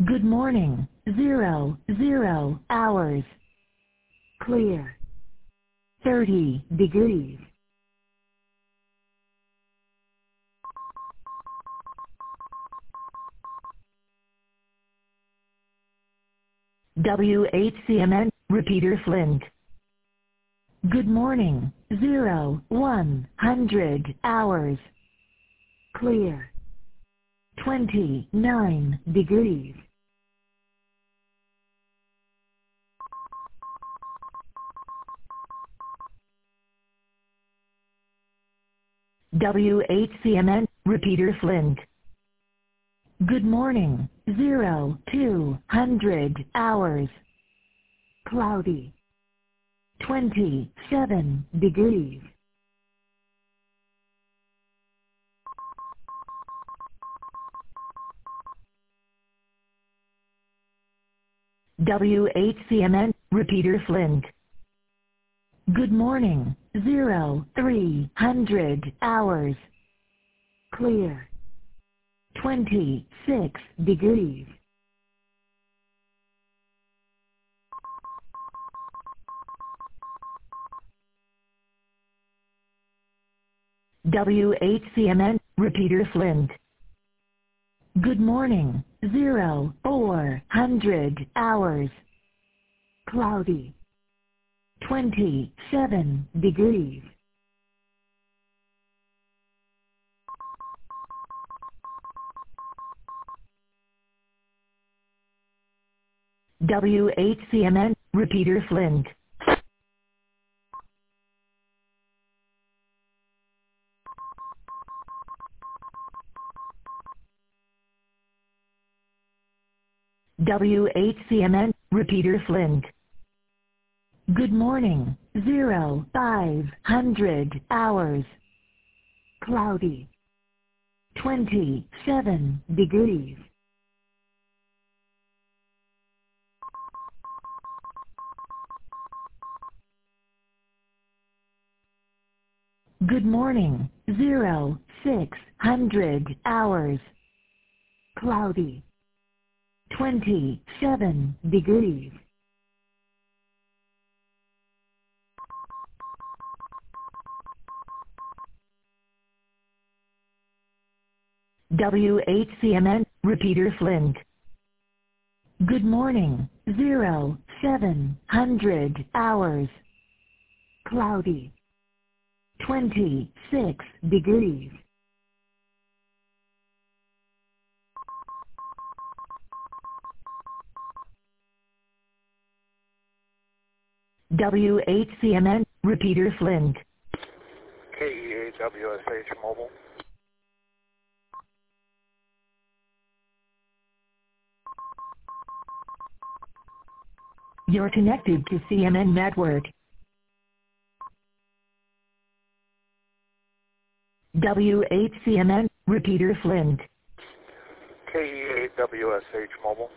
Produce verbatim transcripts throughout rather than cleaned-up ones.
Good morning. Zero, zero hours. Clear. thirty degrees. W H C M N, repeater Flint. Good morning. Zero, one hundred hours. Clear. twenty-nine degrees. W H C M N, repeater Flint. Good morning. Zero, two hundred hours. Cloudy. twenty-seven degrees. W H C M N, repeater Flint. Good morning. Zero, three hundred hours. Clear. twenty-six degrees. W H C M N, repeater Flint. Good morning. Zero, four hundred hours. Cloudy. twenty-seven degrees. W H C M N, repeater Flint. W H C M N, repeater Flint. Good morning. Zero, five hundred hours. Cloudy. twenty-seven degrees. Good morning. Zero, six hundred hours. Cloudy. twenty-seven degrees. W H C M N, repeater Flint. Good morning. Zero, seven hundred hours. Cloudy. twenty-six degrees. W H C M N, repeater Flint. K E A W S H Mobile. You're connected to C M N Network. W H C M N, repeater Flint. K E A W S H Mobile.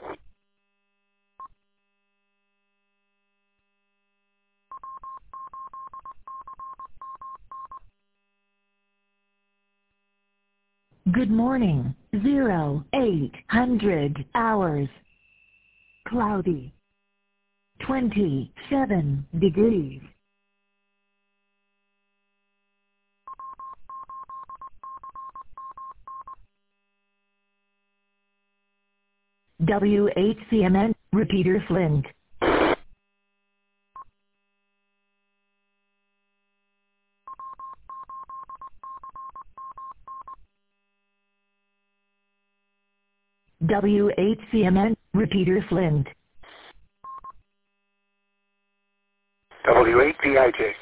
Good morning. Zero, eight hundred hours. Cloudy. twenty-seven degrees. W H C M N, repeater Flint. W H C M N, repeater Flint. W H P I J.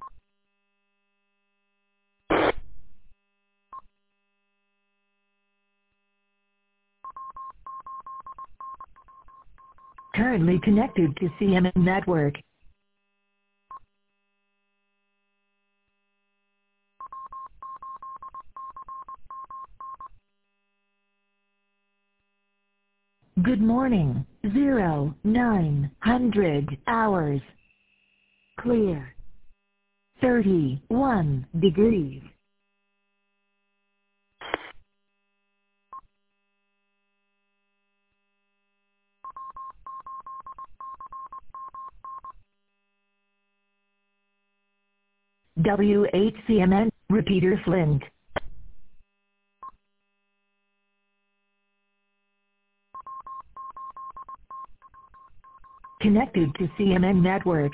Currently connected to C M N Network. Good morning. Zero, nine hundred hours. Clear. thirty-one degrees. W H C M N, repeater Flint. Connected to C M N network.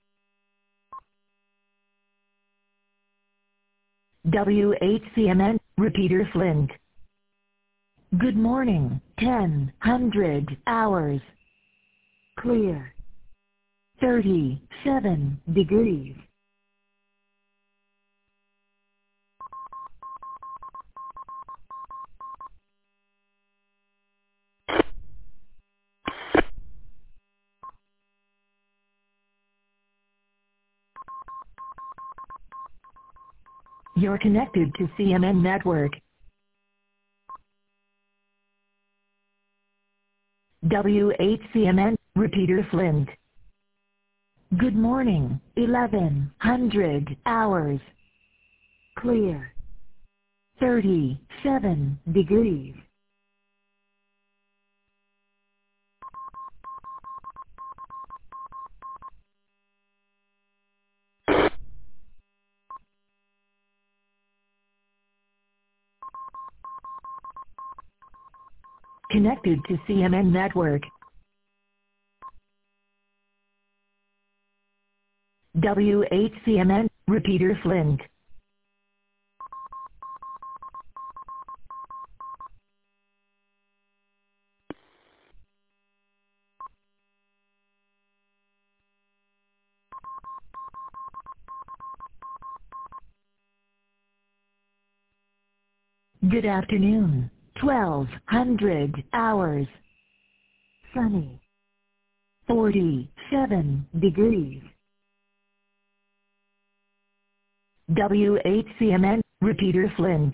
W H C M N, repeater Flint. Good morning, ten hundred hours. Clear. thirty-seven degrees. You're connected to C M N network. W H C M N, repeater Flint. Good morning, eleven hundred hours. Clear. thirty-seven degrees. Connected to C M N network. W H C M N, repeater Flint. Good afternoon, twelve hundred hours. Sunny. forty-seven degrees. W H C M N, repeater Flint.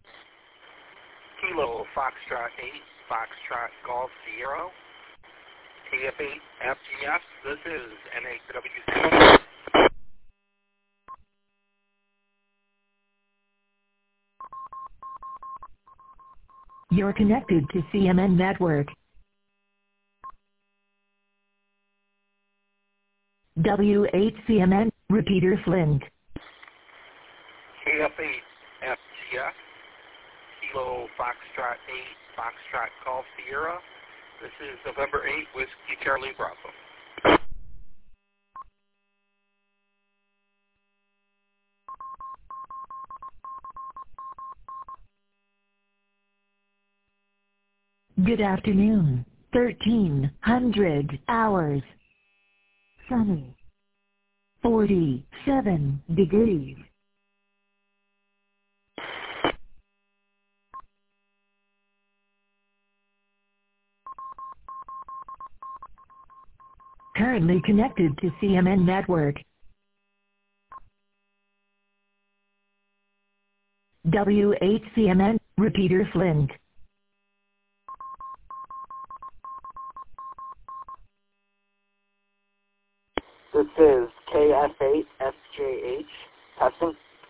Kilo Foxtrot eight, Foxtrot Golf Sierra, K F eight F G S, this is N A W C. You're connected to C M N network. W H C M N, repeater Flint. K F eight F G S, Kilo Foxtrot eight, Foxtrot Golf Sierra, this is November eighth, Whiskey Charlie Bravo. Good afternoon, thirteen hundred hours. Sunny. forty-seven degrees. Currently connected to C M N network. W H C M N, repeater Flint. This is K F eight F J H, testing.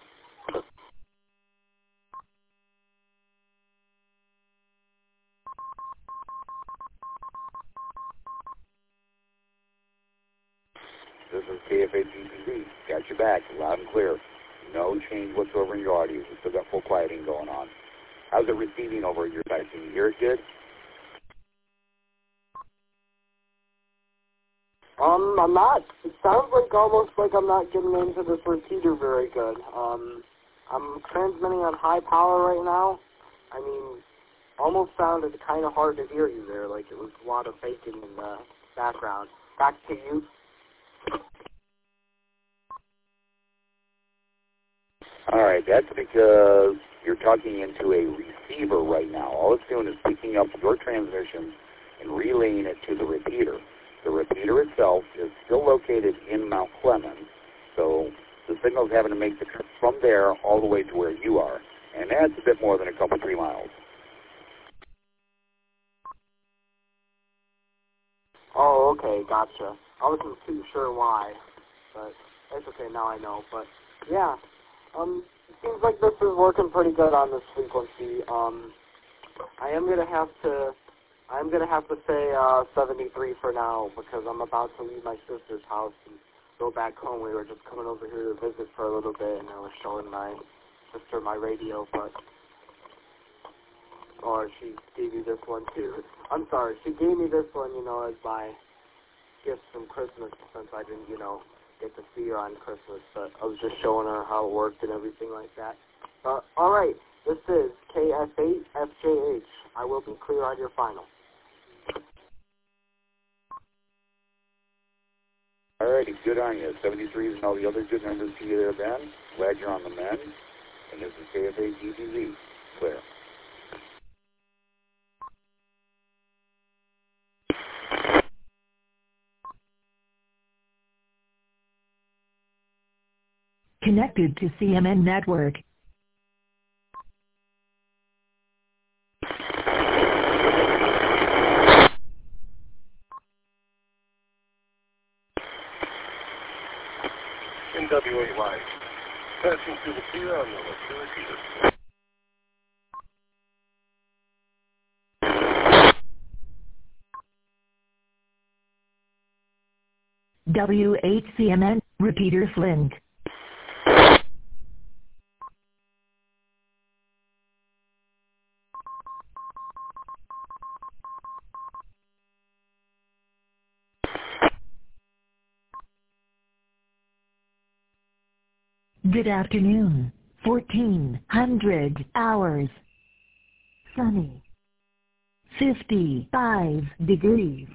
This is K F eight G P C. Got your back, loud and clear. No change whatsoever in your audio. We still got full quieting going on. How's it receiving over at your side? Can you hear it good? Um, I'm not. It sounds like almost like I'm not getting into this repeater very good. Um, I'm transmitting on high power right now. I mean, almost sounded kind of hard to hear you there, like it was a lot of baking in the background. Back to you. All right, that's because you're talking into a receiver right now. All it's doing is picking up your transmission and relaying it to the repeater. The repeater itself is still located in Mount Clemens, so the signal's having to make the trip from there all the way to where you are, and that's a bit more than a couple, three miles. Oh, okay, gotcha. I wasn't too sure why, but it's okay, now I know. But, yeah, um, it seems like this is working pretty good on this frequency. Um, I am going to have to... I'm going to have to say uh, seventy-three for now because I'm about to leave my sister's house and go back home. We were just coming over here to visit for a little bit, and I was showing my sister my radio, but, or she gave me this one too. I'm sorry, she gave me this one, you know, as my gift from Christmas, since I didn't, you know, get to see her on Christmas, but I was just showing her how it worked and everything like that. Uh, alright, this is K F eight F J H. I will be clear on your final. Alrighty, good on you. seventy-threes and all the other good numbers to you there, Ben. Glad you're on the mend. And this is K F eight G T Z. Clear. Connected to C M N Network. N W A Y. Passing through the clear on the left repeater. W H C M N, repeater Flint. Good afternoon. fourteen hundred hours. Sunny. fifty-five degrees.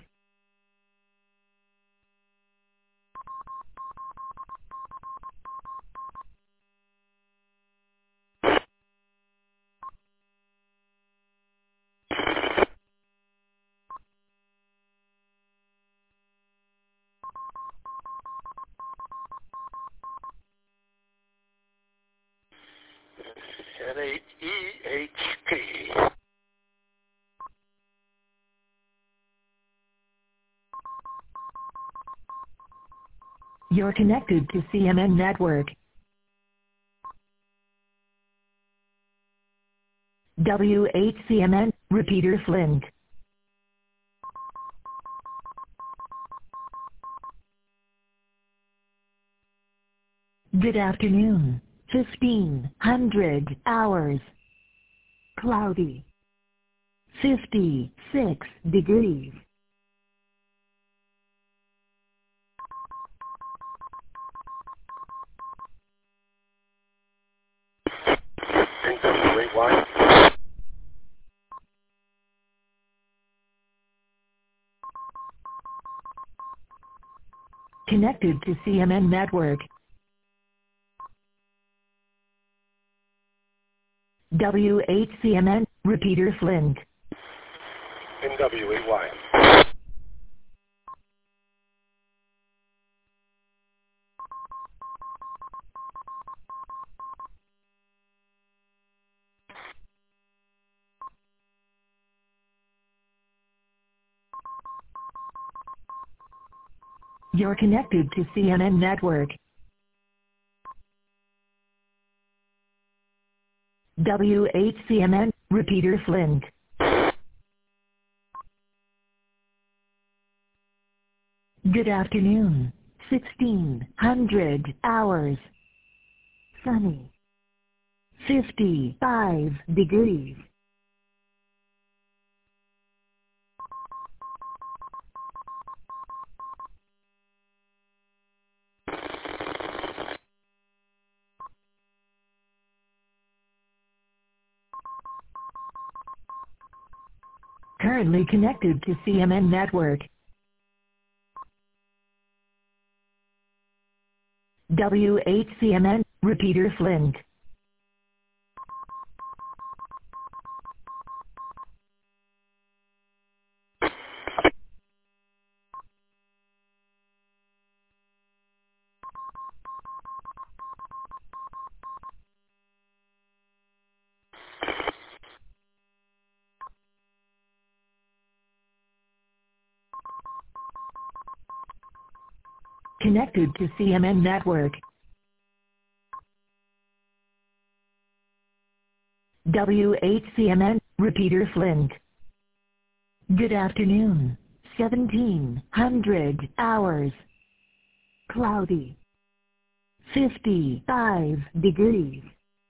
N eight E H P. You're connected to C M N Network. W H C M N, repeater Flint. Good afternoon. fifteen hundred hours. Cloudy. fifty-six degrees. N W A Y. Connected to C M N Network. W H C M N, repeater Flint. N W A Y. You're connected to C M N Network. W H C M N, repeater Flint. Good afternoon. sixteen hundred hours. Sunny. fifty-five degrees. Currently connected to C M N Network. W H C M N, repeater Flint. Connected to C M N Network. W H C M N, repeater Flint. Good afternoon. seventeen hundred hours. cloudy, fifty-five degrees.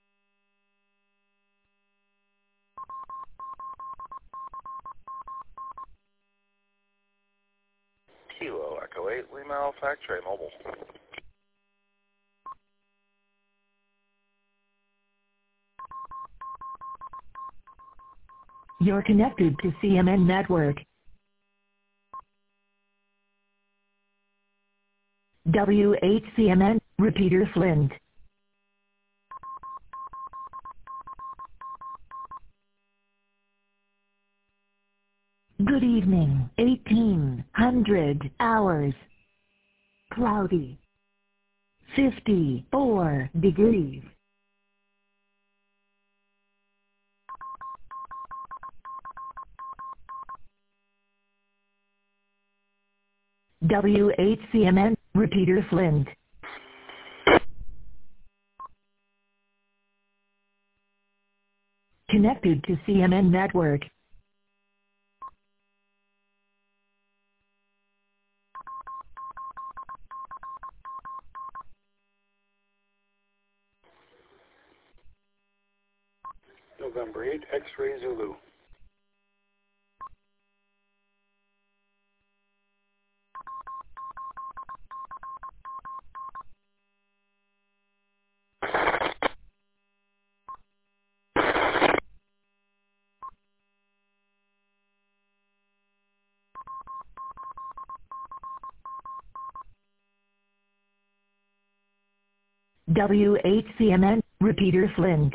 Kilo Echo eight, Lima Alpha X-Ray Mobile. You're connected to C M N Network. W eight C M N, repeater Flint. Good evening, eighteen hundred hours. Cloudy, fifty-four degrees. W eight C M N, repeater Flint. Connected to C M N Network. November eighth, X-Ray Zulu. W eight C M N, repeater Flint.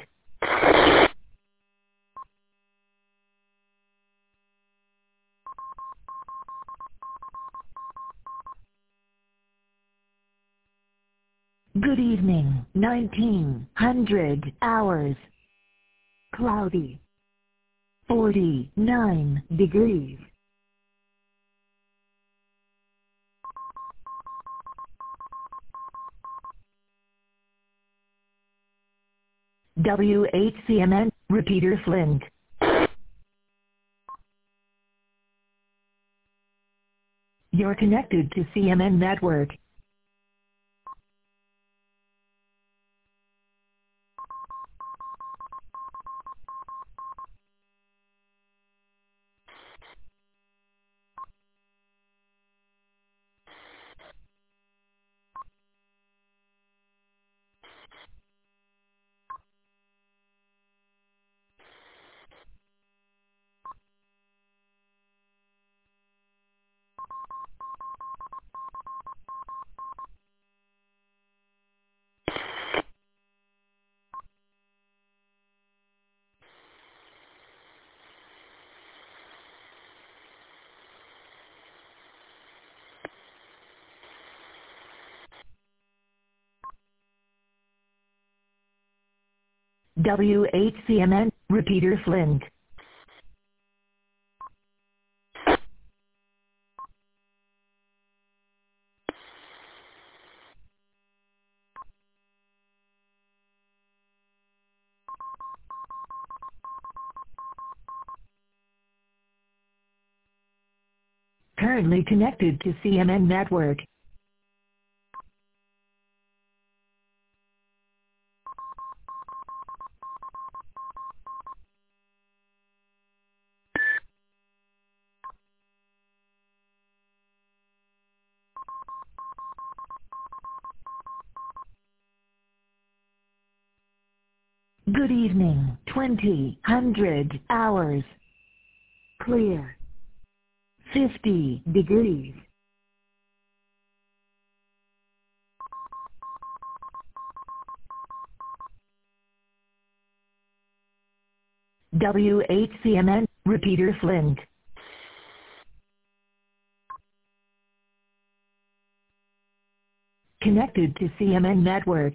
Good evening, nineteen hundred hours. Cloudy, forty-nine degrees. W eight C M N, repeater Flint. You're connected to C M N Network. W eight C M N, repeater Flint. Currently connected to C M N Network. Good evening, twenty hundred hours. Clear, fifty degrees. W eight C M N, repeater Flint. Connected to C M N Network.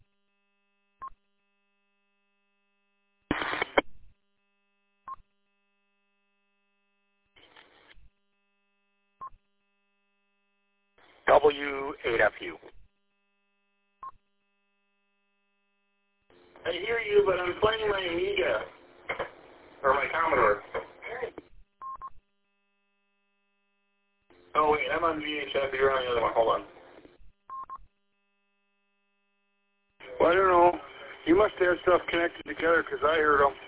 W eight F U. I hear you, but I'm playing my Amiga. Or my Commodore. Oh, wait, I'm on V H F. You're on the other one. Hold on. Well, I don't know. You must have stuff connected together because I heard them.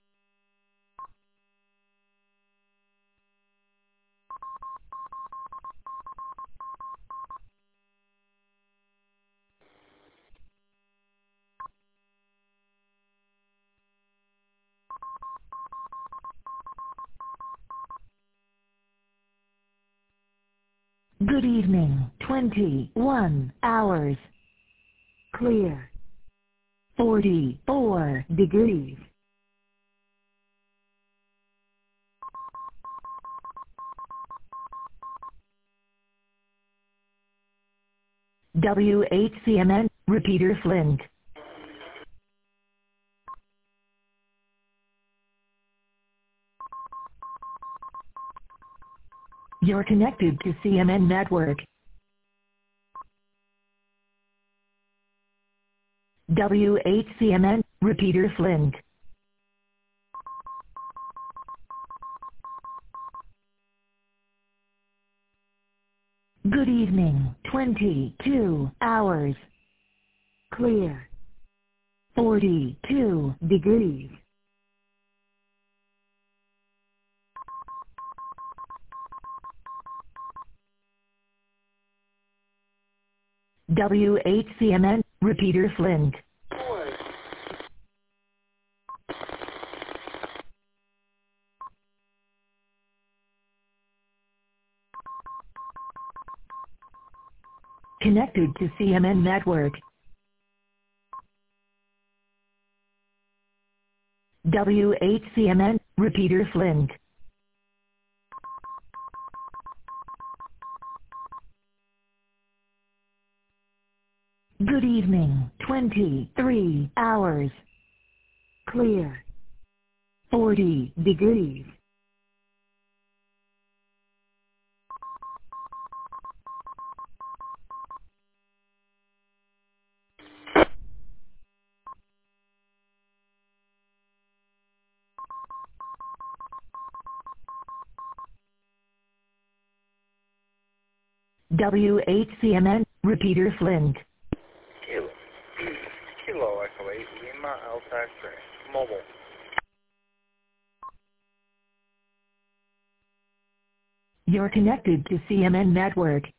Good evening. twenty-one hours. Clear. forty-four degrees. W H C M N, repeater Flint. You're connected to C M N Network. W H C M N, repeater Flint. Good evening. twenty-two hours. Clear. forty-two degrees. W H C M N, repeater Flint. Connected to C M N Network. W H C M N, repeater Flint. Good evening. twenty-three hours. Clear. forty degrees. W H C M N, repeater Flint. Kilo. Kilo Echo eight, Lima Alpha X-ray. Mobile. You're connected to C M N Network.